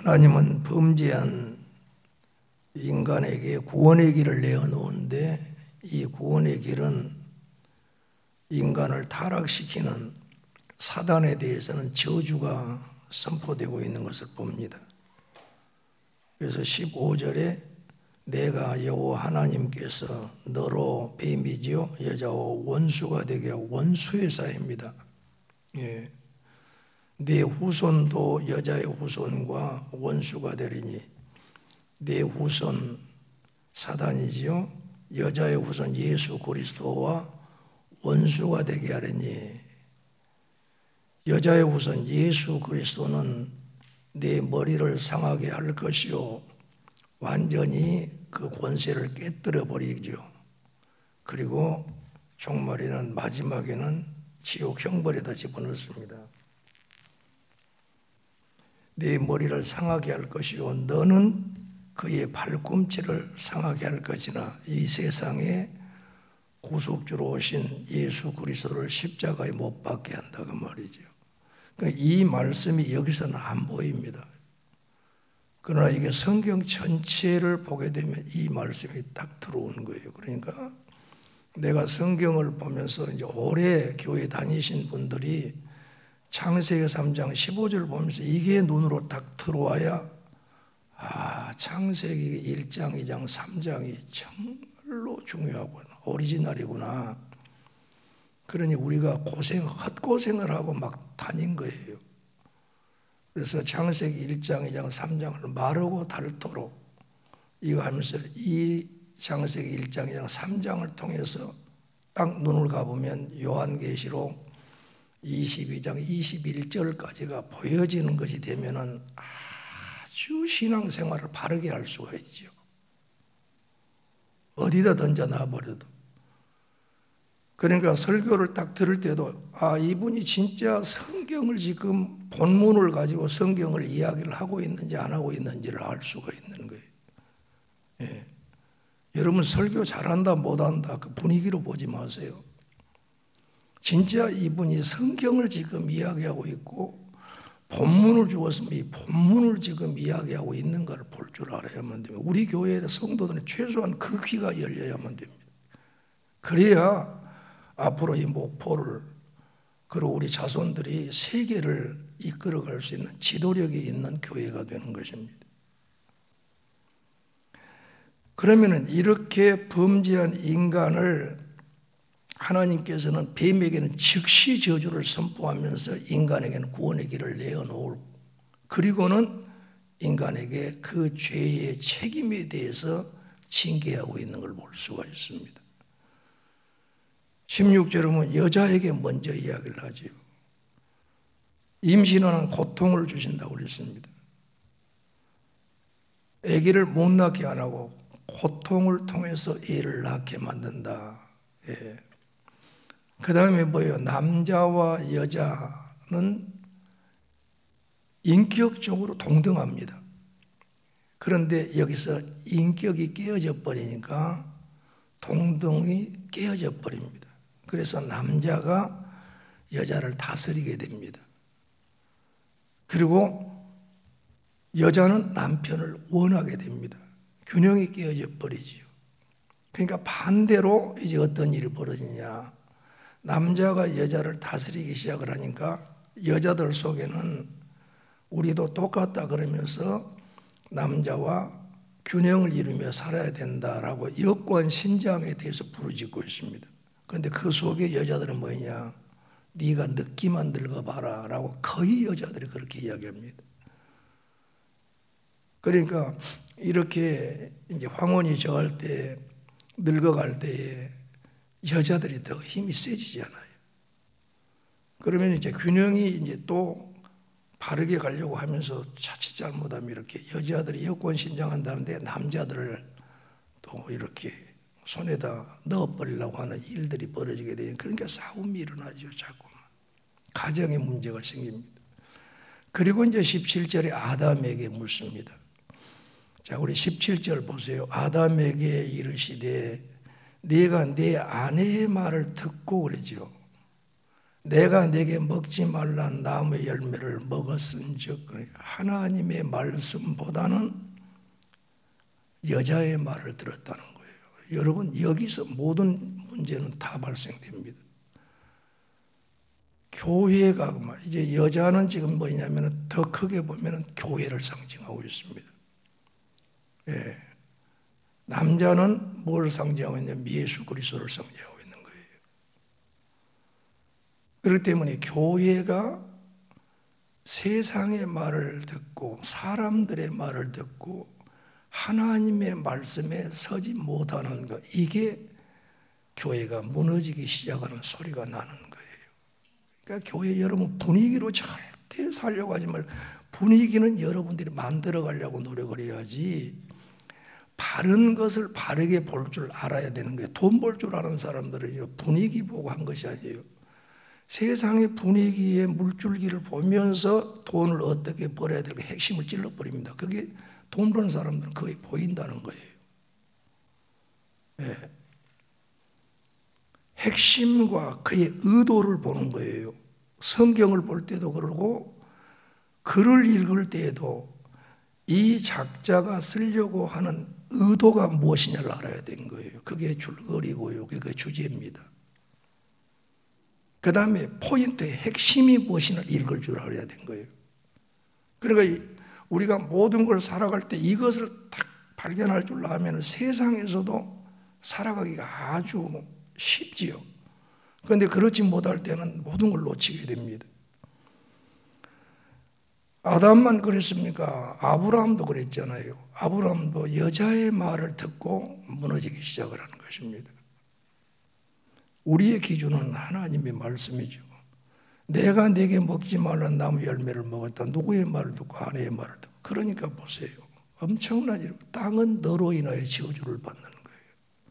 하나님은 범죄한 인간에게 구원의 길을 내어놓은데 이 구원의 길은 인간을 타락시키는 사단에 대해서는 저주가 선포되고 있는 것을 봅니다. 그래서 15절에 내가 여호와 하나님께서 너로 뱀이지요 여자와 원수가 되게 하고 원수의 사이입니다. 예. 내 후손도 여자의 후손과 원수가 되리니 내 후손 사단이지요 여자의 후손 예수 그리스도와 원수가 되게 하리니 여자의 후손 예수 그리스도는 내 머리를 상하게 할 것이요 완전히 그 권세를 깨뜨려 버리죠. 그리고 종말에는 마지막에는 지옥 형벌에다 집어넣습니다. 내 머리를 상하게 할 것이요 너는 그의 발꿈치를 상하게 할 것이나 이 세상에 구속주로 오신 예수 그리스도를 십자가에 못 박게 한다 그 말이죠. 그러니까 이 말씀이 여기서는 안 보입니다. 그러나 이게 성경 전체를 보게 되면 이 말씀이 딱 들어오는 거예요. 그러니까 내가 성경을 보면서 이제 오래 교회 다니신 분들이 창세기 3장 15절 보면서 이게 눈으로 딱 들어와야 창세기 1장, 2장, 3장이 정말로 중요하구나. 오리지널이구나. 그러니 우리가 헛고생을 하고 막 다닌 거예요. 그래서 창세기 1장, 2장, 3장을 마르고 닳도록 이거 하면서 이 창세기 1장, 2장, 3장을 통해서 딱 눈을 가보면 요한계시록 22장 21절까지가 보여지는 것이 되면은 아주 신앙생활을 바르게 할 수가 있죠. 어디다 던져놔버려도. 그러니까 설교를 딱 들을 때도 이분이 진짜 성경을 지금 본문을 가지고 성경을 이야기를 하고 있는지 안 하고 있는지를 알 수가 있는 거예요. 예. 여러분 설교 잘한다 못한다 그 분위기로 보지 마세요. 진짜 이분이 성경을 지금 이야기하고 있고 본문을 주었으면 이 본문을 지금 이야기하고 있는 걸 볼 줄 알아야만 됩니다. 우리 교회의 성도들은 최소한 그 귀가 열려야만 됩니다. 그래야 앞으로 이 목포를 그리고 우리 자손들이 세계를 이끌어갈 수 있는 지도력이 있는 교회가 되는 것입니다. 그러면은 이렇게 범죄한 인간을 하나님께서는 뱀에게는 즉시 저주를 선포하면서 인간에게는 구원의 길을 내어놓을 그리고는 인간에게 그 죄의 책임에 대해서 징계하고 있는 걸 볼 수가 있습니다. 16절에 보면 여자에게 먼저 이야기를 하지요. 임신하는 고통을 주신다고 그랬습니다. 아기를 못 낳게 안 하고 고통을 통해서 애를 낳게 만든다. 예. 그 다음에 뭐예요? 남자와 여자는 인격적으로 동등합니다. 그런데 여기서 인격이 깨어져 버리니까 동등이 깨어져 버립니다. 그래서 남자가 여자를 다스리게 됩니다. 그리고 여자는 남편을 원하게 됩니다. 균형이 깨어져 버리지요. 그러니까 반대로 이제 어떤 일이 벌어지냐. 남자가 여자를 다스리기 시작을 하니까 여자들 속에는 우리도 똑같다 그러면서 남자와 균형을 이루며 살아야 된다라고 여권 신장에 대해서 부르짖고 있습니다. 그런데 그 속에 여자들은 뭐냐? 네가 늙기만 늙어봐라 라고 거의 여자들이 그렇게 이야기합니다. 그러니까 이렇게 이제 황혼이 저할 때 늙어갈 때에 여자들이 더 힘이 세지잖아요. 그러면 이제 균형이 이제 또 바르게 가려고 하면서 자칫 잘못하면 이렇게 여자들이 여권 신장한다는데 남자들을 또 이렇게 손에다 넣어버리려고 하는 일들이 벌어지게 돼요. 그러니까 싸움이 일어나죠. 자꾸만. 가정에 문제가 생깁니다. 그리고 이제 17절에 아담에게 묻습니다. 자, 우리 17절 보세요. 아담에게 이르시되 네가 내 아내의 말을 듣고 그러죠. 내가 네게 먹지 말란 나무의 열매를 먹었은즉, 하나님의 말씀보다는 여자의 말을 들었다는 거예요. 여러분, 여기서 모든 문제는 다 발생됩니다. 교회가 이제 여자는 지금 뭐냐면 더 크게 보면 교회를 상징하고 있습니다. 예. 남자는 뭘 상징하고 있냐면 예수 그리스도를 상징하고 있는 거예요. 그렇기 때문에 교회가 세상의 말을 듣고 사람들의 말을 듣고 하나님의 말씀에 서지 못하는 것, 이게 교회가 무너지기 시작하는 소리가 나는 거예요. 그러니까 교회 여러분 분위기로 절대 살려고 하지 말고, 분위기는 여러분들이 만들어 가려고 노력을 해야지, 바른 것을 바르게 볼 줄 알아야 되는 거예요. 돈 벌 줄 아는 사람들은 분위기 보고 한 것이 아니에요. 세상의 분위기의 물줄기를 보면서 돈을 어떻게 벌어야 될까 핵심을 찔러버립니다. 그게 돈 버는 사람들은 거의 보인다는 거예요. 네. 핵심과 그의 의도를 보는 거예요. 성경을 볼 때도 그러고 글을 읽을 때에도 이 작자가 쓰려고 하는 의도가 무엇이냐를 알아야 되는 거예요. 그게 줄거리고요. 그게 주제입니다. 그 다음에 포인트의 핵심이 무엇이냐를 읽을 줄 알아야 되는 거예요. 그러니까 우리가 모든 걸 살아갈 때 이것을 딱 발견할 줄 알면 세상에서도 살아가기가 아주 쉽지요. 그런데 그렇지 못할 때는 모든 걸 놓치게 됩니다. 아담만 그랬습니까? 아브라함도 그랬잖아요. 아브라함도 여자의 말을 듣고 무너지기 시작을 하는 것입니다. 우리의 기준은 하나님의 말씀이죠. 내가 네게 먹지 말란 나무 열매를 먹었다. 누구의 말을 듣고? 아내의 말을 듣고. 그러니까 보세요. 엄청난 일. 땅은 너로 인하여 저주를 받는 거예요.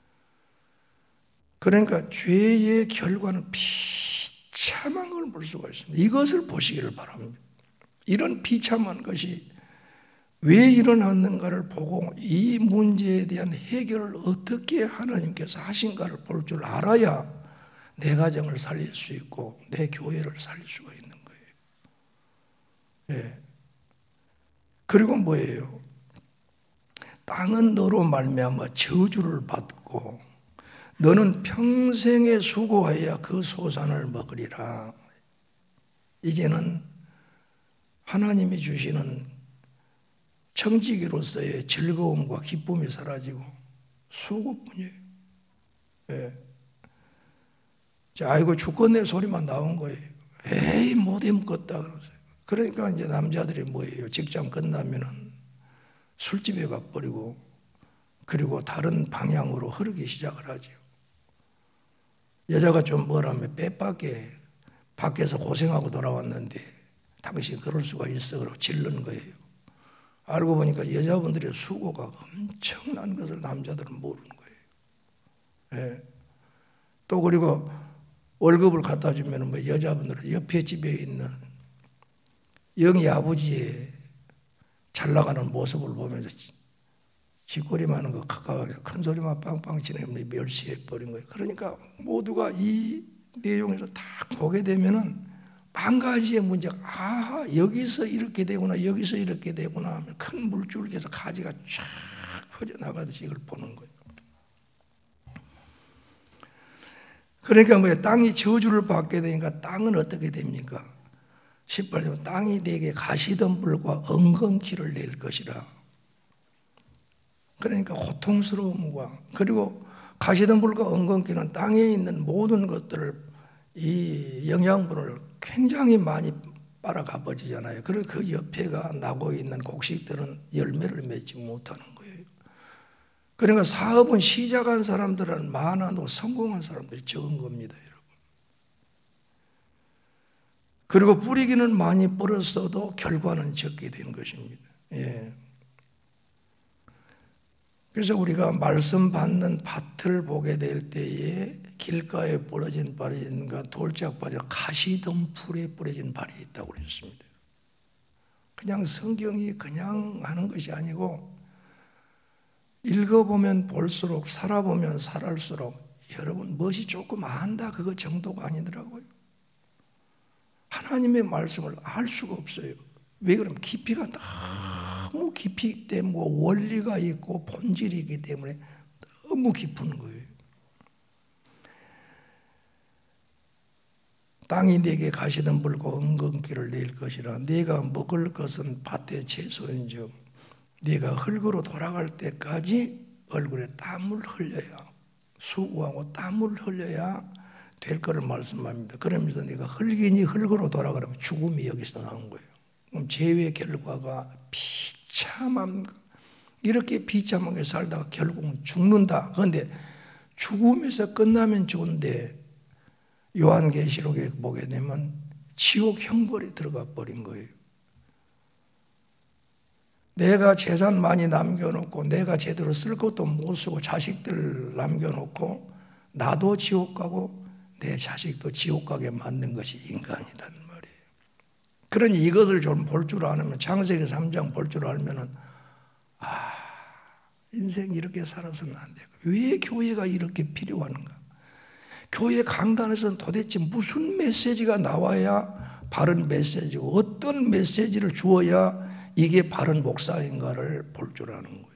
그러니까 죄의 결과는 비참한 걸 볼 수가 있습니다. 이것을 보시기를 바랍니다. 이런 비참한 것이 왜 일어났는가를 보고 이 문제에 대한 해결을 어떻게 하나님께서 하신가를 볼 줄 알아야 내 가정을 살릴 수 있고 내 교회를 살릴 수가 있는 거예요. 예. 그리고 뭐예요? 땅은 너로 말미암아 저주를 받고 너는 평생에 수고하여야 그 소산을 먹으리라. 이제는 하나님이 주시는 청지기로서의 즐거움과 기쁨이 사라지고 수고뿐이에요. 예. 자, 아이고 죽겠네 소리만 나온 거예요. 에이 못해 먹겠다 그러세요. 그러니까 이제 남자들이 뭐예요? 직장 끝나면은 술집에 가버리고 그리고 다른 방향으로 흐르기 시작을 하죠. 여자가 좀 뭐라면 빼박에 밖에서 고생하고 돌아왔는데 당신 그럴 수가 있어 그러고 질르는 거예요. 알고 보니까 여자분들의 수고가 엄청난 것을 남자들은 모르는 거예요. 예. 또 그리고 월급을 갖다 주면 뭐 여자분들은 옆에 집에 있는 영희 아버지의 잘 나가는 모습을 보면서 짓거리만 하는 거 가까워서 큰 소리만 빵빵 치내면 멸시해 버린 거예요. 그러니까 모두가 이 내용에서 다 보게 되면은 한 가지의 문제가 여기서 이렇게 되구나 여기서 이렇게 되구나 하면 큰 물줄기에서 가지가 쫙 퍼져나가듯이 이걸 보는 거예요. 그러니까 뭐예요? 땅이 저주를 받게 되니까 땅은 어떻게 됩니까? 18절 땅이 내게 가시덤불과 엉겅퀴를 낼 것이라. 그러니까 고통스러움과 그리고 가시덤불과 엉겅퀴는 땅에 있는 모든 것들을 이 영양분을 굉장히 많이 빨아가 버리잖아요. 그리고 그 옆에가 나고 있는 곡식들은 열매를 맺지 못하는 거예요. 그러니까 사업은 시작한 사람들은 많아도 성공한 사람들이 적은 겁니다, 여러분. 그리고 뿌리기는 많이 뿌렸어도 결과는 적게 되는 것입니다. 예. 그래서 우리가 말씀 받는 밭을 보게 될 때에 길가에 부러진 발인가 돌짝 빠져 가시덤불에 뿌려진 발이 있다고 그랬습니다. 그냥 성경이 그냥 하는 것이 아니고 읽어보면 볼수록 살아보면 살할수록 여러분 멋이 조금 안다 그거 정도가 아니더라고요. 하나님의 말씀을 알 수가 없어요. 왜 그러면 깊이가 너무 깊이 때문에 원리가 있고 본질이 있기 때문에 너무 깊은 거예요. 땅이 네게 가시던 불고 은근기를 낼 것이라. 네가 먹을 것은 밭의 채소인즉 네가 흙으로 돌아갈 때까지 얼굴에 땀을 흘려야, 수고하고 땀을 흘려야 될 거를 말씀합니다. 그러면서 네가 흙이니 흙으로 돌아가면 죽음이 여기서 나온 거예요. 그럼 죄의 결과가 비참함, 이렇게 비참하게 살다가 결국은 죽는다. 그런데 죽음에서 끝나면 좋은데 요한계시록에 보게 되면 지옥 형벌에 들어가 버린 거예요. 내가 재산 많이 남겨놓고 내가 제대로 쓸 것도 못 쓰고 자식들 남겨놓고 나도 지옥 가고 내 자식도 지옥 가게 만든 것이 인간이란 말이에요. 그러니 이것을 좀 볼 줄 아면, 창세기 3장 볼 줄 알면은 인생 이렇게 살아서는 안 되고, 왜 교회가 이렇게 필요한가? 교회 강단에서는 도대체 무슨 메시지가 나와야 바른 메시지고 어떤 메시지를 주어야 이게 바른 목사인가를 볼 줄 아는 거예요.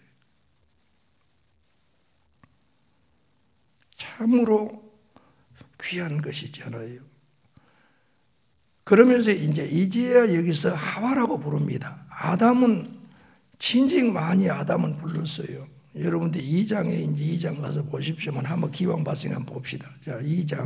참으로 귀한 것이잖아요. 그러면서 이제야 여기서 하와라고 부릅니다. 아담은 진즉 많이 아담은 불렀어요. 여러분들 2장에 이제 2장 가서 보십시오. 한번 기왕 봤으니까 한번 봅시다. 자,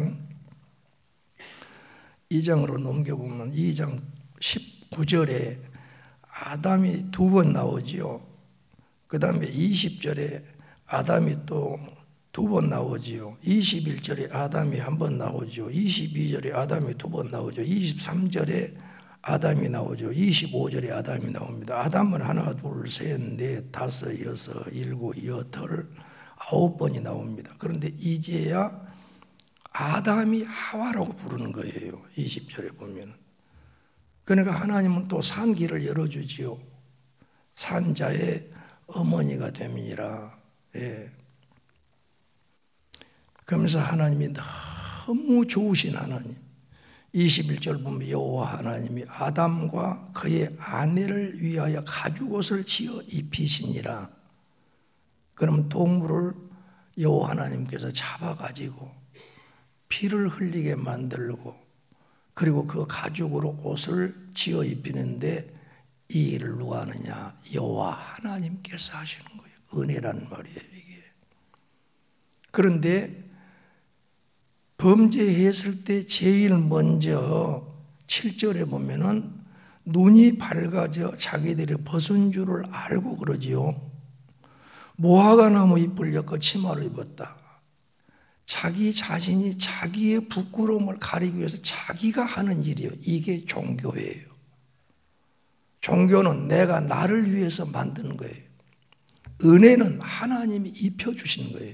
2장으로 넘겨보면 2장 19절에 아담이 2번 나오지요. 그 다음에 20절에 아담이 또 2번 나오지요. 21절에 아담이 1번 나오죠. 22절에 아담이 2번 나오죠. 23절에 아담이 나오죠. 25절에 아담이 나옵니다. 아담은 하나, 둘, 셋, 넷, 다섯, 여섯, 일곱, 여덟, 9번이 나옵니다. 그런데 이제야 아담이 하와라고 부르는 거예요. 20절에 보면. 그러니까 하나님은 또 산 길을 열어주지요. 산자의 어머니가 됨이니라. 예. 그러면서 하나님이 너무 좋으신 하나님. 21절 보면 여호와 하나님이 아담과 그의 아내를 위하여 가죽옷을 지어 입히시니라. 그러면 동물을 여호와 하나님께서 잡아가지고 피를 흘리게 만들고 그리고 그 가죽으로 옷을 지어 입히는데 이 일을 누가 하느냐? 여호와 하나님께서 하시는 거예요. 은혜란 말이에요, 이게. 그런데 범죄했을 때 제일 먼저 7절에 보면은 눈이 밝아져 자기들이 벗은 줄을 알고 그러지요. 무화과 나무 잎을 엮어 치마를 입었다. 자기 자신이 자기의 부끄러움을 가리기 위해서 자기가 하는 일이에요. 이게 종교예요. 종교는 내가 나를 위해서 만드는 거예요. 은혜는 하나님이 입혀주시는 거예요.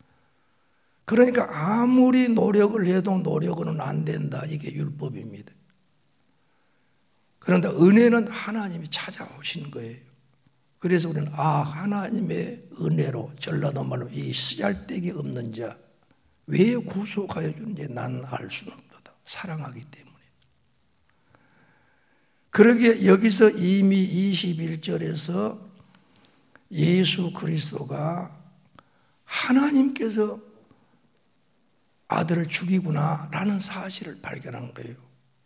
그러니까 아무리 노력을 해도 노력은 안 된다. 이게 율법입니다. 그런데 은혜는 하나님이 찾아오시는 거예요. 그래서 우리는 하나님의 은혜로, 전라도 말로 이 쓰잘데기 없는 자 왜 구속하여 주는지 난 알 수는 없다. 사랑하기 때문에. 그러기에 여기서 이미 21절에서 예수 그리스도가 하나님께서 아들을 죽이구나라는 사실을 발견한 거예요.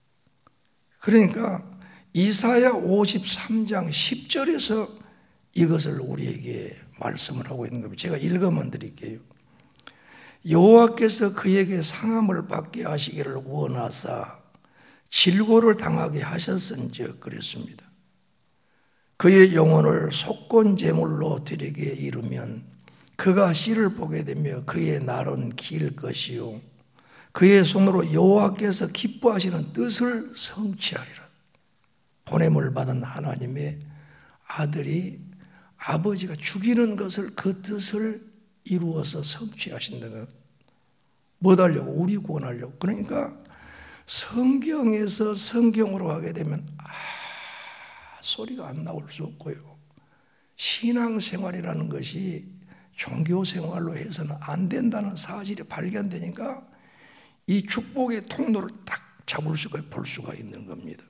그러니까 이사야 53장 10절에서 이것을 우리에게 말씀을 하고 있는 겁니다. 제가 읽어만 드릴게요. 여호와께서 그에게 상함을 받게 하시기를 원하사 질고를 당하게 하셨은즉 그랬습니다. 그의 영혼을 속건 제물로 드리게 이르면 그가 씨를 보게 되며 그의 날은 길 것이요 그의 손으로 여호와께서 기뻐하시는 뜻을 성취하리라. 보냄을 받은 하나님의 아들이 아버지가 죽이는 것을 그 뜻을 이루어서 성취하신다는 것. 뭐 하려고? 우리 구원하려고. 그러니까 성경에서 성경으로 하게 되면 소리가 안 나올 수 없고요. 신앙생활이라는 것이 종교생활로 해서는 안 된다는 사실이 발견되니까 이 축복의 통로를 딱 잡을 수가 볼 수가 있는 겁니다.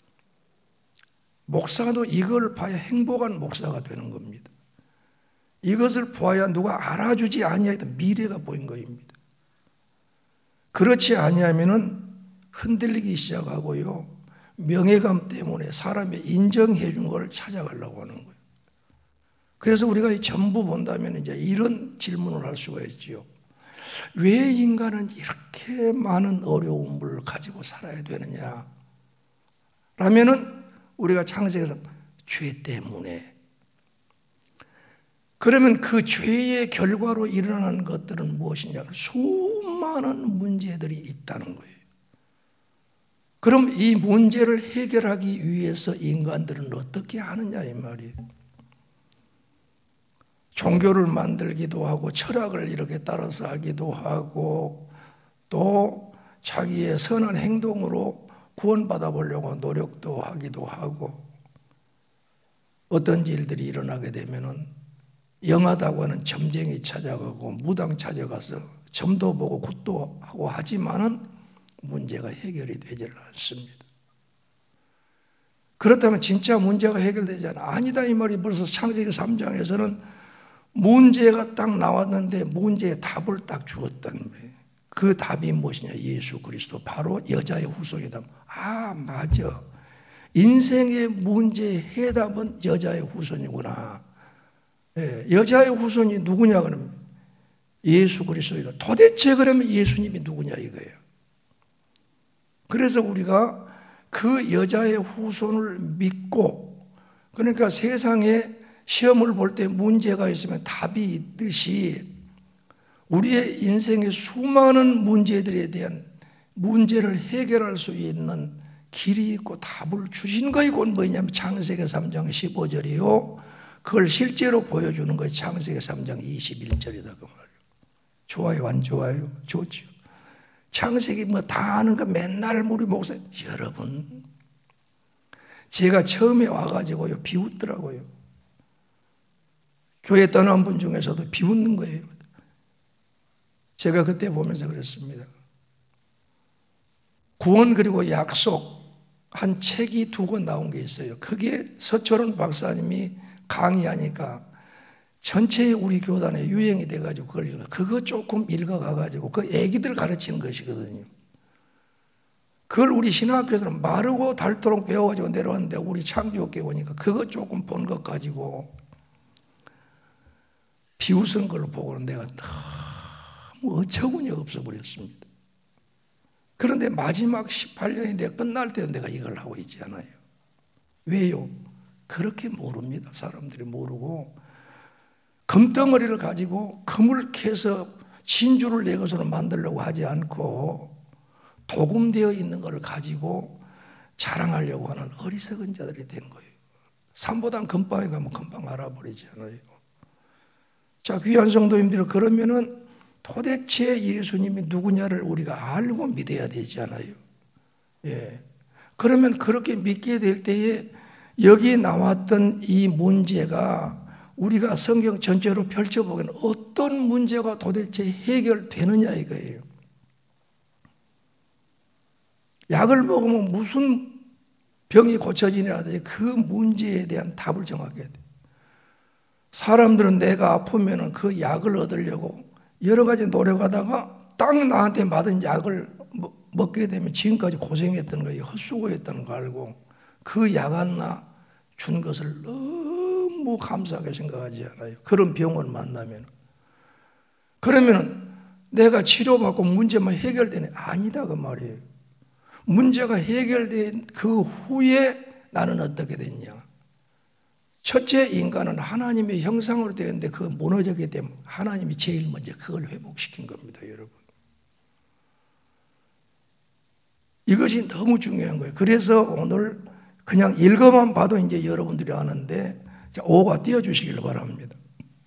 목사도 이걸 봐야 행복한 목사가 되는 겁니다. 이것을 보아야 누가 알아주지 아니하였던 미래가 보인 것입니다. 그렇지 아니하면은 흔들리기 시작하고요, 명예감 때문에 사람이 인정해 준 걸 찾아가려고 하는 거예요. 그래서 우리가 이 전부 본다면 이제 이런 질문을 할 수가 있지요. 왜 인간은 이렇게 많은 어려움을 가지고 살아야 되느냐? 라면은 우리가 창세기에서 죄 때문에. 그러면 그 죄의 결과로 일어나는 것들은 무엇이냐? 수많은 문제들이 있다는 거예요. 그럼 이 문제를 해결하기 위해서 인간들은 어떻게 하느냐 이 말이에요. 종교를 만들기도 하고 철학을 이렇게 따라서 하기도 하고 또 자기의 선한 행동으로 구원받아 보려고 노력도 하기도 하고, 어떤 일들이 일어나게 되면은 영하다고 하는 점쟁이 찾아가고 무당 찾아가서 점도 보고 굿도 하고 하지만은 문제가 해결이 되지 않습니다. 그렇다면 진짜 문제가 해결되지 않아. 아니다 이 말이. 벌써 창세기 3장에서는 문제가 딱 나왔는데 문제의 답을 딱 주었다는 거예요. 그 답이 무엇이냐? 예수 그리스도, 바로 여자의 후손이다. 아, 맞아. 인생의 문제의 해답은 여자의 후손이구나. 예, 여자의 후손이 누구냐 그러면 예수 그리스도이다. 도대체 그러면 예수님이 누구냐 이거예요. 그래서 우리가 그 여자의 후손을 믿고, 그러니까 세상에 시험을 볼 때 문제가 있으면 답이 있듯이 우리의 인생의 수많은 문제들에 대한 문제를 해결할 수 있는 길이 있고 답을 주신 거이 곧 뭐냐면 창세기 3장 15절이요. 그걸 실제로 보여주는 거예요. 창세기 3장 21절이다 그 말이에요. 좋아요 안 좋아요? 좋죠. 창세기 뭐 다 아는 거 맨날 우리 목사, 여러분 제가 처음에 와가지고요 비웃더라고요. 교회 떠난 분 중에서도 비웃는 거예요. 제가 그때 보면서 그랬습니다. 구원 그리고 약속 한 책이 2권 나온 게 있어요. 그게 서철원 박사님이 강의하니까 전체 우리 교단에 유행이 돼가지고 그거 조금 읽어가가지고 그 애기들 가르치는 것이거든요. 그걸 우리 신학교에서는 마르고 닳도록 배워가지고 내려왔는데 우리 창조교회 오니까 그거 조금 본 것 가지고 비웃은 걸 보고는 내가 너무 어처구니 없어 버렸습니다. 그런데 마지막 18년이 내가 끝날 때 내가 이걸 하고 있지 않아요. 왜요? 그렇게 모릅니다. 사람들이 모르고 금덩어리를 가지고 금을 캐서 진주를 내 것으로 만들려고 하지 않고 도금되어 있는 걸 가지고 자랑하려고 하는 어리석은 자들이 된 거예요. 산보단 금방에 가면 금방 알아버리지 않아요. 자, 귀한 성도님들, 그러면은 도대체 예수님이 누구냐를 우리가 알고 믿어야 되지 않아요? 예. 그러면 그렇게 믿게 될 때에 여기 나왔던 이 문제가 우리가 성경 전체로 펼쳐보면 어떤 문제가 도대체 해결되느냐 이거예요. 약을 먹으면 무슨 병이 고쳐지냐든지 그 문제에 대한 답을 정하게 돼. 사람들은 내가 아프면 그 약을 얻으려고 여러 가지 노력하다가 딱 나한테 맞은 약을 먹게 되면 지금까지 고생했던 거예요. 헛수고했다는 거 알고 그 약 하나 준 것을 너무 감사하게 생각하지 않아요? 그런 병을 만나면. 그러면 내가 치료받고 문제만 해결되네? 아니다 그 말이에요. 문제가 해결된 그 후에 나는 어떻게 됐냐? 첫째, 인간은 하나님의 형상으로 되었는데 그 무너지게 되면 하나님이 제일 먼저 그걸 회복시킨 겁니다, 여러분. 이것이 너무 중요한 거예요. 그래서 오늘 그냥 읽어만 봐도 이제 여러분들이 아는데 5가 띄워주시길 바랍니다.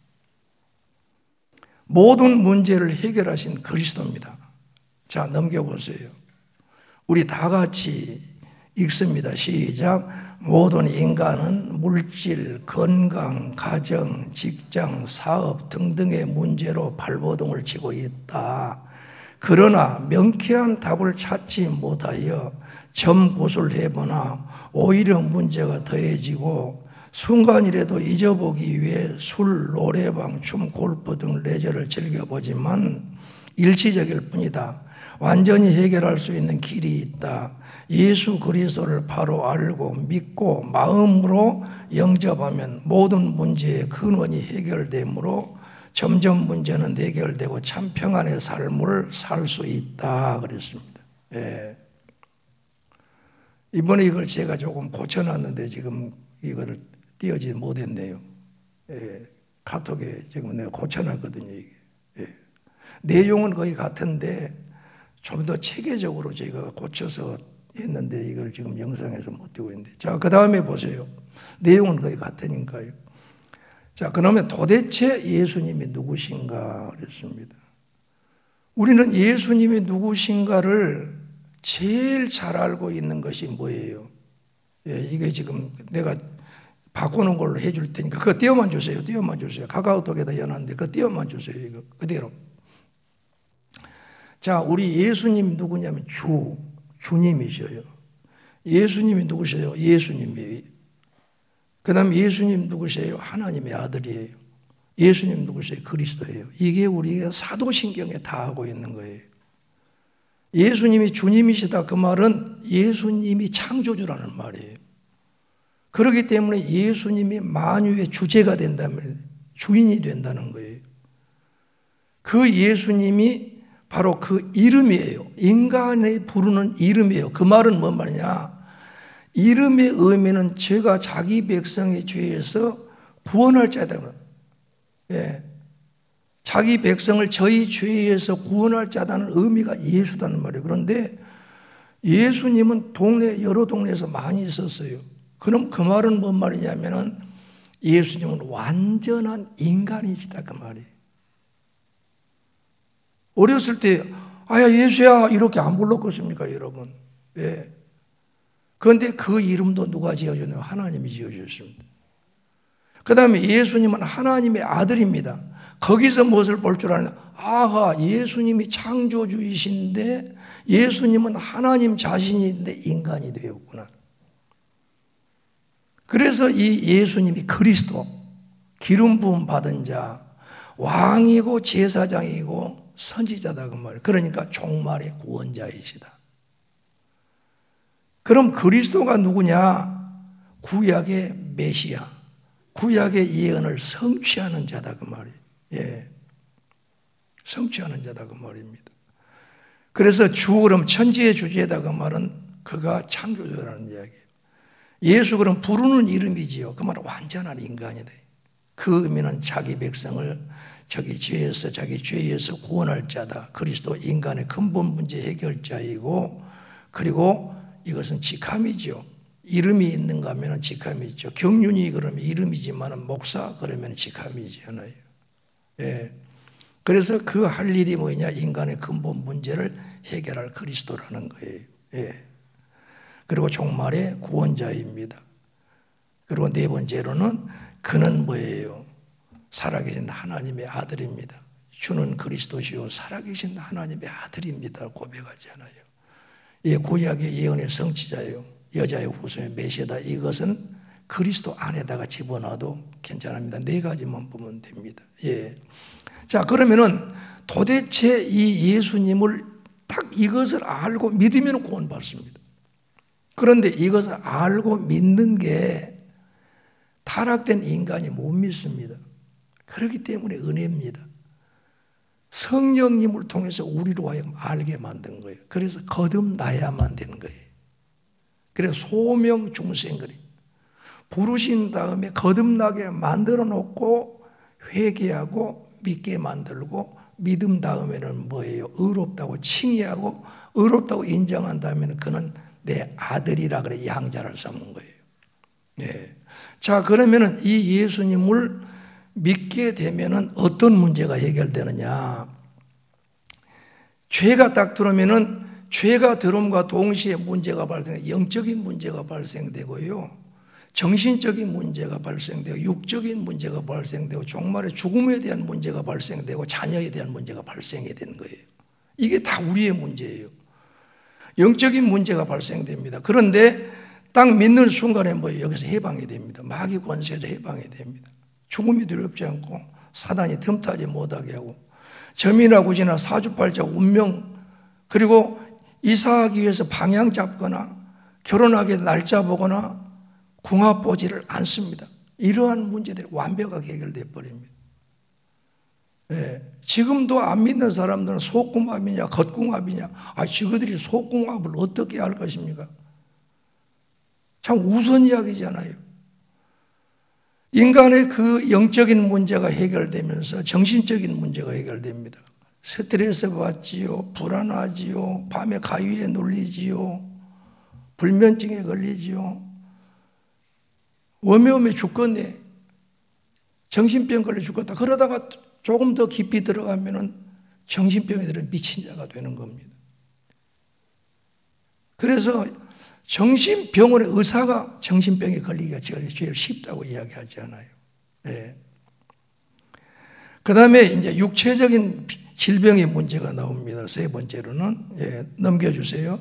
모든 문제를 해결하신 그리스도입니다. 자, 넘겨보세요. 우리 다 같이 읽습니다. 시작. 모든 인간은 물질, 건강, 가정, 직장, 사업 등등의 문제로 발버둥을 치고 있다. 그러나 명쾌한 답을 찾지 못하여 점고수를 해보나 오히려 문제가 더해지고 순간이라도 잊어보기 위해 술, 노래방, 춤, 골프 등 레저를 즐겨보지만 일시적일 뿐이다. 완전히 해결할 수 있는 길이 있다. 예수 그리스도를 바로 알고 믿고 마음으로 영접하면 모든 문제의 근원이 해결되므로 점점 문제는 해결되고 참 평안의 삶을 살 수 있다 그랬습니다. 예. 이번에 이걸 제가 조금 고쳐놨는데 지금 이거를 띄우지 못했네요. 예. 카톡에 지금 내가 고쳐놨거든요. 이게. 예. 내용은 거의 같은데 좀 더 체계적으로 제가 고쳐서 했는데 이걸 지금 영상에서 못 띄고 있는데, 자, 그 다음에 보세요. 내용은 거의 같으니까요. 자, 그러면 도대체 예수님이 누구신가 그랬습니다. 우리는 예수님이 누구신가를 제일 잘 알고 있는 것이 뭐예요? 예, 이게 지금 내가 바꾸는 걸로 해줄 테니까 그거 띄워만 주세요. 띄워만 주세요. 카카오톡에다 연하는데 그거 띄워만 주세요. 이거 그대로. 자, 우리 예수님 누구냐면 주님이셔요. 예수님이 누구세요? 예수님이. 그 다음에 예수님 누구세요? 하나님의 아들이에요. 예수님 누구세요? 그리스도예요. 이게 우리가 사도신경에 다 하고 있는 거예요. 예수님이 주님이시다 그 말은 예수님이 창조주라는 말이에요. 그렇기 때문에 예수님이 만유의 주제가 된다면 주인이 된다는 거예요. 그 예수님이 바로 그 이름이에요. 인간이 부르는 이름이에요. 그 말은 뭔 말이냐? 이름의 의미는 제가 자기 백성의 죄에서 구원할 자다. 예. 자기 백성을 저희 죄에서 구원할 자다는 의미가 예수다는 말이에요. 그런데 예수님은 여러 동네에서 많이 있었어요. 그럼 그 말은 뭔 말이냐면은 예수님은 완전한 인간이시다 그 말이에요. 어렸을 때 아야 예수야 이렇게 안 불렀겠습니까 여러분? 예. 그런데 그 이름도 누가 지어줬나요? 하나님이 지어주셨습니다. 그 다음에 예수님은 하나님의 아들입니다. 거기서 무엇을 볼 줄 아냐? 아하, 예수님이 창조주이신데 예수님은 하나님 자신인데 인간이 되었구나. 그래서 이 예수님이 그리스도, 기름 부음 받은 자, 왕이고 제사장이고 선지자다 그 말이에요. 그러니까 종말의 구원자이시다. 그럼 그리스도가 누구냐? 구약의 메시아, 구약의 예언을 성취하는 자다 그 말이에요. 예, 성취하는 자다 그 말입니다. 그래서 주 그럼 천지의 주제다 그 말은 그가 창조주라는 이야기예요. 예수 그럼 부르는 이름이지요. 그 말은 완전한 인간이다. 그 의미는 자기 백성을 자기 죄에서 구원할 자다. 그리스도 인간의 근본 문제 해결자이고, 그리고 이것은 직함이죠. 이름이 있는가 하면 직함이죠. 경륜이 그러면 이름이지만 목사 그러면 직함이잖아요. 예. 그래서 그 할 일이 뭐냐? 인간의 근본 문제를 해결할 그리스도라는 거예요. 예. 그리고 종말의 구원자입니다. 그리고 네 번째로는 그는 뭐예요? 살아계신 하나님의 아들입니다. 주는 그리스도시요 살아계신 하나님의 아들입니다. 고백하잖아요. 예, 구약의 예언의 성취자예요. 여자의 후손의 메시아다. 이것은 그리스도 안에다가 집어넣어도 괜찮습니다. 네 가지만 보면 됩니다. 예. 자, 그러면은 도대체 이 예수님을 딱 이것을 알고 믿으면 구원받습니다. 그런데 이것을 알고 믿는 게 타락된 인간이 못 믿습니다. 그렇기 때문에 은혜입니다. 성령님을 통해서 우리로 하여금 알게 만든 거예요. 그래서 거듭나야만 되는 거예요. 그래서 소명 중생거리 부르신 다음에 거듭나게 만들어 놓고 회개하고 믿게 만들고 믿음 다음에는 뭐예요? 의롭다고 칭의하고 의롭다고 인정한 다음에는 그는 내 아들이라 그래 양자를 삼는 거예요. 네. 자, 그러면은 이 예수님을 믿게 되면은 어떤 문제가 해결되느냐? 죄가 딱 들어오면은 죄가 들어옴과 동시에 문제가 발생해 영적인 문제가 발생되고요. 정신적인 문제가 발생되고 육적인 문제가 발생되고 종말의 죽음에 대한 문제가 발생되고 자녀에 대한 문제가 발생이 되는 거예요. 이게 다 우리의 문제예요. 영적인 문제가 발생됩니다. 그런데 딱 믿는 순간에 여기서 해방이 됩니다. 마귀 권세에서 해방이 됩니다. 죽음이 두렵지 않고 사단이 틈타지 못하게 하고 점이나 사주팔자 운명, 그리고 이사하기 위해서 방향 잡거나 결혼하기 날짜 보거나 궁합 보지를 않습니다. 이러한 문제들이 완벽하게 해결되어 버립니다. 지금도 안 믿는 사람들은 속궁합이냐 겉궁합이냐, 저들이 속궁합을 어떻게 할 것입니까? 참 우스운 이야기잖아요. 인간의 그 영적인 문제가 해결되면서 정신적인 문제가 해결됩니다. 스트레스 받지요, 불안하지요, 밤에 가위에 눌리지요, 불면증에 걸리지요, 워매워매 죽겠네, 정신병 걸려 죽겠다. 그러다가 조금 더 깊이 들어가면은 정신병에 들어 미친 자가 되는 겁니다. 그래서 정신병원의 의사가 정신병에 걸리기가 제일 쉽다고 이야기하지 않아요. 그 다음에 이제 육체적인 질병의 문제가 나옵니다. 세 번째로는, 넘겨주세요.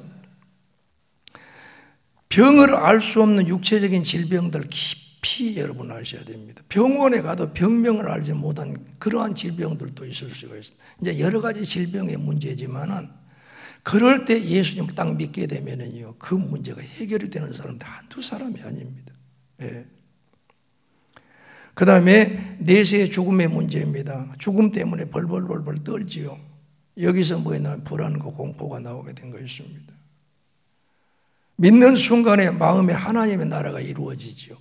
병을 알 수 없는 육체적인 질병들 깊이 여러분 아셔야 됩니다. 병원에 가도 병명을 알지 못한 그러한 질병들도 있을 수가 있습니다. 이제 여러 가지 질병의 문제지만은 그럴 때 예수님을 딱 믿게 되면은요, 그 문제가 해결이 되는 사람도 한두 사람이 아닙니다. 그 다음에 내세의 죽음의 문제입니다. 죽음 때문에 벌벌 떨지요. 여기서 뭐냐, 불안과 공포가 나오게 된 것입니다. 믿는 순간에 마음에 하나님의 나라가 이루어지죠.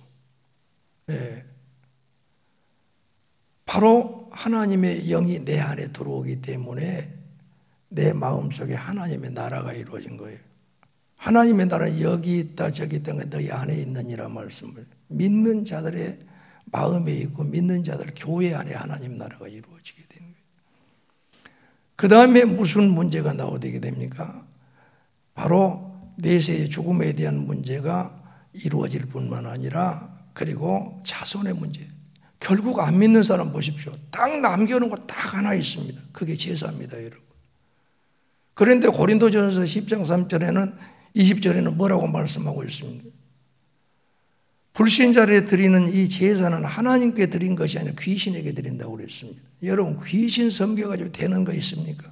바로 하나님의 영이 내 안에 들어오기 때문에 내 마음속에 하나님의 나라가 이루어진 거예요. 하나님의 나라는 여기 있다 저기 있다 너희 안에 있느니라 말씀을, 믿는 자들의 마음에 있고 믿는 자들 교회 안에 하나님 나라가 이루어지게 되는 거예요. 그 다음에 무슨 문제가 나오게 됩니까? 바로 내세의 죽음에 대한 문제가 이루어질 뿐만 아니라, 그리고 자손의 문제. 결국 안 믿는 사람 보십시오. 딱 남겨놓은 거 딱 하나 있습니다. 그게 제사입니다, 여러분. 그런데 고린도전서 10장 3절에는 20절에는 뭐라고 말씀하고 있습니다. 불신자를 드리는 이 제사는 하나님께 드린 것이 아니라 귀신에게 드린다고 그랬습니다. 여러분, 귀신 섬겨가지고 되는 거 있습니까?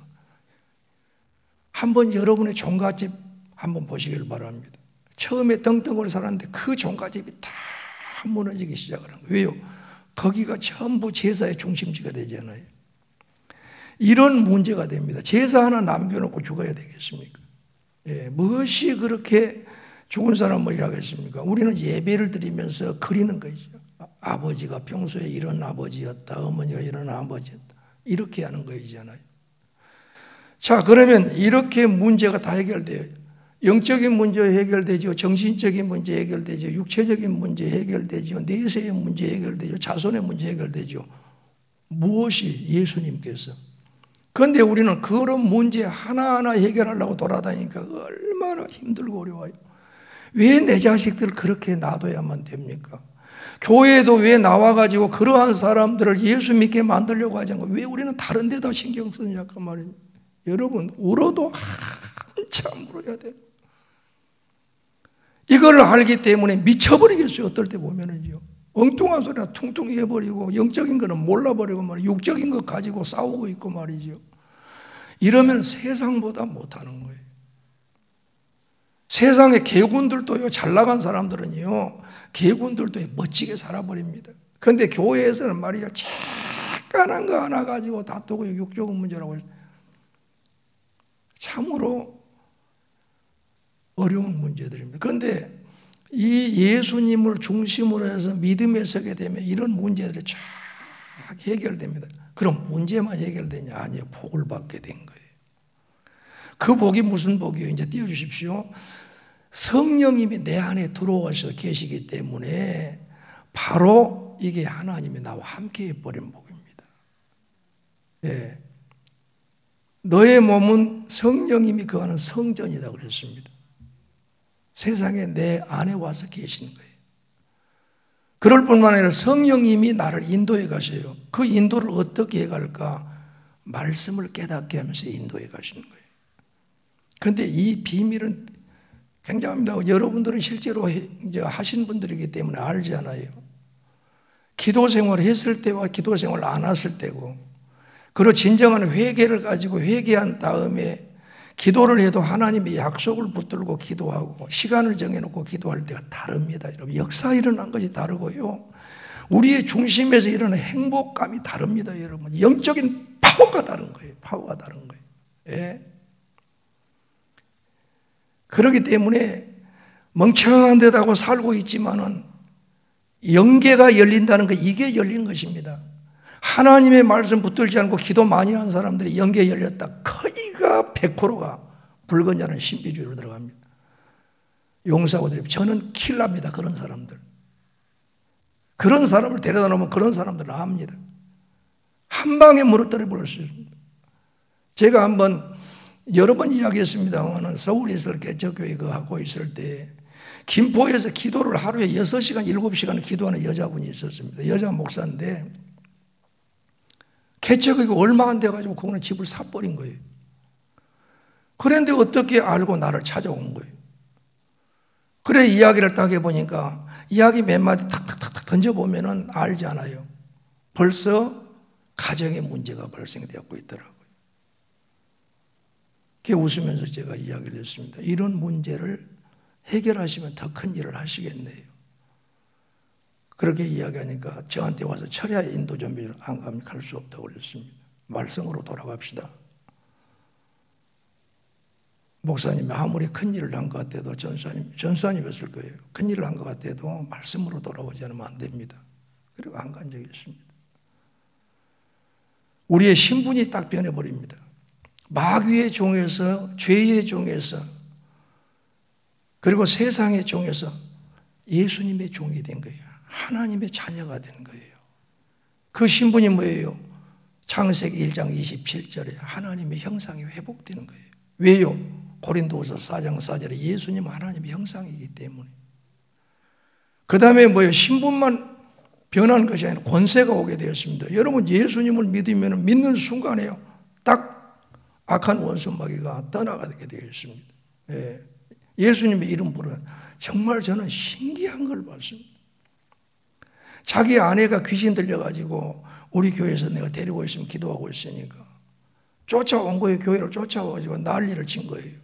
한번 여러분의 종갓집 한번 보시길 바랍니다. 처음에 떵떵거리 살았는데 그 종갓집이 다 무너지기 시작을 한 거예요. 왜요? 거기가 전부 제사의 중심지가 되잖아요. 이런 문제가 됩니다. 제사 하나 남겨놓고 죽어야 되겠습니까? 무엇이 그렇게 죽은 사람을 하겠습니까? 우리는 예배를 드리면서 그리는 것이죠. 아버지가 평소에 이런 아버지였다, 어머니가 이런 아버지였다, 이렇게 하는 것이잖아요. 자, 그러면 이렇게 문제가 다 해결돼요. 영적인 문제 해결되죠. 정신적인 문제 해결되죠. 육체적인 문제 해결되죠. 내세의 문제 해결되죠. 자손의 문제 해결되죠. 무엇이? 예수님께서. 그런데 우리는 그런 문제 하나하나 해결하려고 돌아다니니까 얼마나 힘들고 어려워요. 왜 내 자식들 그렇게 놔둬야만 됩니까? 교회에도 왜 나와가지고 그러한 사람들을 예수 믿게 만들려고 하지 않고 왜 우리는 다른 데다 신경 쓰느냐 그 말입니다. 여러분, 울어도 한참 울어야 돼요. 이걸 알기 때문에 미쳐버리겠어요. 어떨 때 보면은요, 엉뚱한 소리나 퉁퉁 해버리고 영적인 거는 몰라버리고 말이에요. 육적인 거 가지고 싸우고 있고 말이죠. 이러면 세상보다 못하는 거예요. 세상의 개군들도요, 잘 나간 사람들은요, 개군들도 멋지게 살아버립니다. 그런데 교회에서는 말이죠, 잠깐한 거 하나 가지고 다투고 육적인 문제라고 해서 참으로 어려운 문제들입니다. 그런데 이 예수님을 중심으로 해서 믿음에 서게 되면 이런 문제들이 쫙 해결됩니다. 그럼 문제만 해결되냐? 아니요. 복을 받게 된 거예요. 그 복이 무슨 복이에요? 이제 띄워주십시오. 성령님이 내 안에 들어와서 계시기 때문에 바로 이게 하나님이 나와 함께 해버린 복입니다. 예. 너의 몸은 성령님이 거하는 성전이다 그랬습니다. 세상에 내 안에 와서 계시는 거예요. 그럴 뿐만 아니라 성령님이 나를 인도해 가셔요. 그 인도를 어떻게 해 갈까? 말씀을 깨닫게 하면서 인도해 가시는 거예요. 그런데 이 비밀은 굉장합니다. 여러분들은 실제로 이제 하신 분들이기 때문에 알잖아요. 기도 생활을 했을 때와 기도 생활을 안 했을 때고, 그리고 진정한 회개를 가지고 회개한 다음에 기도를 해도 하나님의 약속을 붙들고 기도하고 시간을 정해놓고 기도할 때가 다릅니다. 여러분, 역사 일어난 것이 다르고요, 우리의 중심에서 일어나는 행복감이 다릅니다. 여러분, 영적인 파워가 다른 거예요. 파워가 다른 거예요. 예. 그렇기 때문에 멍청한 데다고 살고 있지만은 영계가 열린다는 거, 이게 열린 것입니다. 하나님의 말씀 붙들지 않고 기도 많이 한 사람들이 영계에 열렸다, 거의가 100%가 불건자는 신비주의로 들어갑니다. 용서하고 드립니다. 저는 킬랍니다. 그런 사람들. 그런 사람을 데려다 놓으면 그런 사람들을 압니다. 한 방에 무너뜨려 버릴 수 있습니다. 제가 한번 여러 번 이야기했습니다만, 서울에 있을 개척교회 하고 있을 때 김포에서 기도를 하루에 6시간, 7시간 기도하는 여자분이 있었습니다. 여자 목사인데 개척교회가 얼마 안 돼가지고 그거는 집을 사버린 거예요. 그런데 어떻게 알고 나를 찾아온 거예요. 그래 이야기를 딱 해보니까 이야기 몇 마디 탁탁탁 던져보면은 알잖아요. 벌써 가정에 문제가 발생되고 있더라고요. 그게 웃으면서 제가 이야기를 했습니다. 이런 문제를 해결하시면 더 큰 일을 하시겠네요. 그렇게 이야기하니까 저한테 와서 철야 인도 좀 안 가면 갈 수 없다고 그랬습니다. 말씀으로 돌아갑시다. 목사님이 아무리 큰 일을 한 것 같아도 전수하님이었을 거예요. 큰 일을 한 것 같아도 말씀으로 돌아오지 않으면 안 됩니다. 그리고 안 간 적이 있습니다. 우리의 신분이 딱 변해버립니다. 마귀의 종에서, 죄의 종에서, 그리고 세상의 종에서 예수님의 종이 된 거예요. 하나님의 자녀가 된 거예요. 그 신분이 뭐예요? 창세기 1장 27절에 하나님의 형상이 회복되는 거예요. 왜요? 고린도후서 4장 4절에 예수님은 하나님의 형상이기 때문에. 그 다음에 뭐예요? 신분만 변하는 것이 아니라 권세가 오게 되었습니다. 여러분, 예수님을 믿으면 믿는 순간에요, 딱 악한 원수 마귀가 떠나가게 되어 있습니다. 예. 예수님의 이름 부르면 정말 저는 신기한 걸 봤습니다. 자기 아내가 귀신 들려가지고 우리 교회에서 내가 데리고 있으면 기도하고 있으니까 쫓아온 거예요. 교회를 쫓아와가지고 난리를 친 거예요.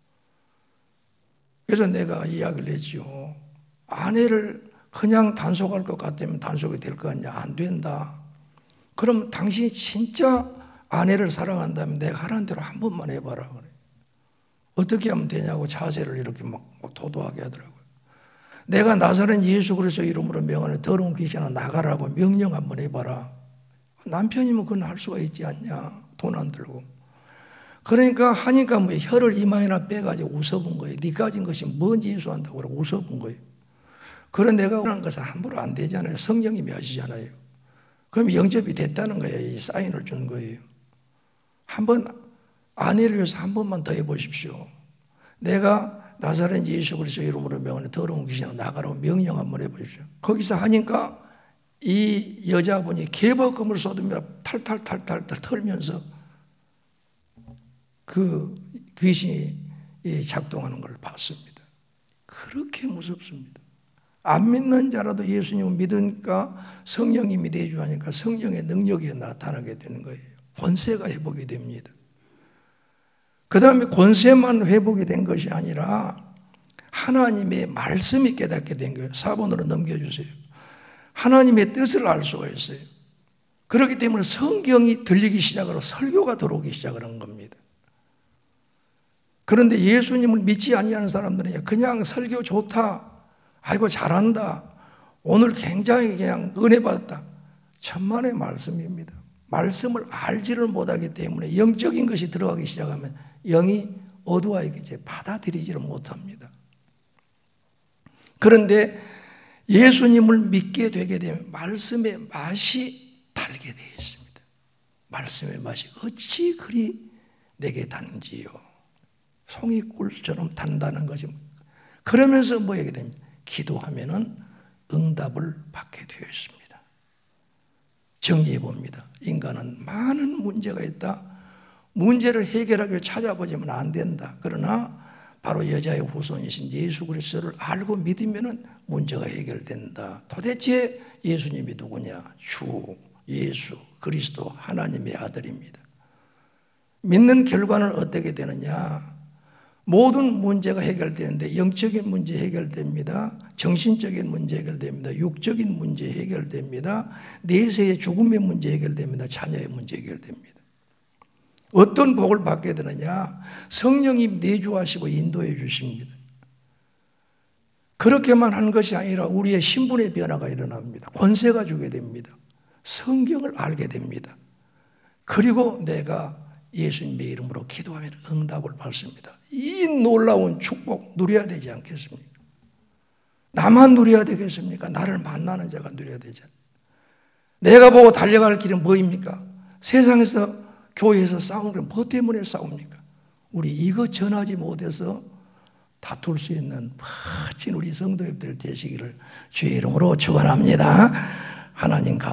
그래서 내가 이야기를 했죠. 아내를 그냥 단속할 것 같으면 단속이 될 거 아니냐. 안 된다. 그럼 당신이 진짜 아내를 사랑한다면 내가 하라는 대로 한 번만 해봐라. 그래. 어떻게 하면 되냐고 자세를 이렇게 막 도도하게 하더라고요. 내가 나사렛 예수 그리스도 이름으로 명하는 더러운 귀신아 나가라고 명령 한번 해봐라. 남편이면 그건 할 수가 있지 않냐. 돈 안 들고. 그러니까 하니까 뭐 혀를 이마에나 빼가지고 웃어본 거예요. 네 가진 것이 뭔 예수한다고 그러고 웃어본 거예요. 그런 내가 원하는 것은 함부로 안 되잖아요. 성령님이 하시잖아요. 그럼 영접이 됐다는 거예요. 이 사인을 준 거예요. 한번 아내를 위해서 한 번만 더 해보십시오. 내가 나사렛 예수 그리스도 이름으로 명하는 더러운 귀신아 나가라고 명령 한번 해보십시오. 거기서 하니까 이 여자분이 개버금을 쏟으며 탈탈탈탈 털면서 그 귀신이 작동하는 걸 봤습니다. 그렇게 무섭습니다. 안 믿는 자라도 예수님을 믿으니까 성령님이 내주하니까 성령의 능력이 나타나게 되는 거예요. 권세가 회복이 됩니다. 그 다음에 권세만 회복이 된 것이 아니라 하나님의 말씀이 깨닫게 된 거예요. 4번으로 넘겨주세요. 하나님의 뜻을 알 수가 있어요. 그렇기 때문에 성경이 들리기 시작하고 설교가 들어오기 시작을 겁니다. 그런데 예수님을 믿지 아니하는 사람들은 그냥 설교 좋다, 아이고 잘한다, 오늘 굉장히 그냥 은혜 받았다, 천만의 말씀입니다. 말씀을 알지를 못하기 때문에 영적인 것이 들어가기 시작하면 영이 어두워 있게 받아들이지를 못합니다. 그런데 예수님을 믿게 되게 되면 말씀의 맛이 달게 되어 있습니다. 말씀의 맛이 어찌 그리 내게 단지요. 송이꿀처럼 단다는 것이. 그러면서 뭐 하게 됩니까? 기도하면은 응답을 받게 되어 있습니다. 정리해 봅니다. 인간은 많은 문제가 있다. 문제를 해결하기 위해 찾아보지만 안 된다. 그러나 바로 여자의 후손이신 예수 그리스도를 알고 믿으면 문제가 해결된다. 도대체 예수님이 누구냐? 주 예수 그리스도 하나님의 아들입니다. 믿는 결과는 어떻게 되느냐? 모든 문제가 해결되는데 영적인 문제 해결됩니다. 정신적인 문제 해결됩니다. 육적인 문제 해결됩니다. 내세의 죽음의 문제 해결됩니다. 자녀의 문제 해결됩니다. 어떤 복을 받게 되느냐? 성령이 내주하시고 인도해 주십니다. 그렇게만 한 것이 아니라 우리의 신분의 변화가 일어납니다. 권세가 주게 됩니다. 성경을 알게 됩니다. 그리고 내가 예수님의 이름으로 기도하면 응답을 받습니다. 이 놀라운 축복 누려야 되지 않겠습니까? 나만 누려야 되겠습니까? 나를 만나는 자가 누려야 되지 않습니까? 내가 보고 달려갈 길은 뭐입니까? 세상에서 교회에서 싸우는 건 뭐 때문에 싸웁니까? 우리 이거 전하지 못해서 다툴 수 있는 멋진 우리 성도님들 되시기를 주의 이름으로 축원합니다. 하나님